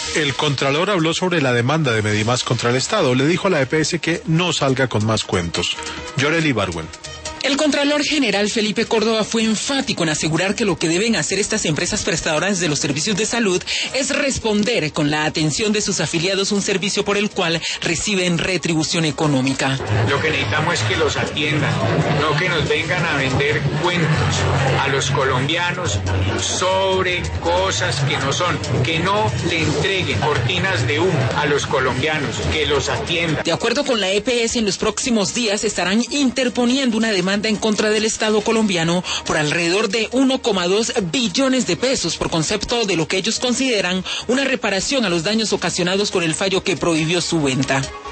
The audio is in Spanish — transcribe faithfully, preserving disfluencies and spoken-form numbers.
El Contralor habló sobre la demanda de Medimás contra el Estado. Le dijo a la E P S que no salga con más cuentos. Yoreli Barwen. El Contralor General Felipe Córdoba fue enfático en asegurar que lo que deben hacer estas empresas prestadoras de los servicios de salud es responder con la atención de sus afiliados un servicio por el cual reciben retribución económica. Lo que necesitamos es que los atiendan, no que nos vengan a vender cuentos a los colombianos sobre cosas que no son, que no le entreguen cortinas de humo a los colombianos, que los atiendan. De acuerdo con la E P S, en los próximos días estarán interponiendo una demanda en contra del Estado colombiano por alrededor de uno coma dos billones de pesos por concepto de lo que ellos consideran una reparación a los daños ocasionados con el fallo que prohibió su venta.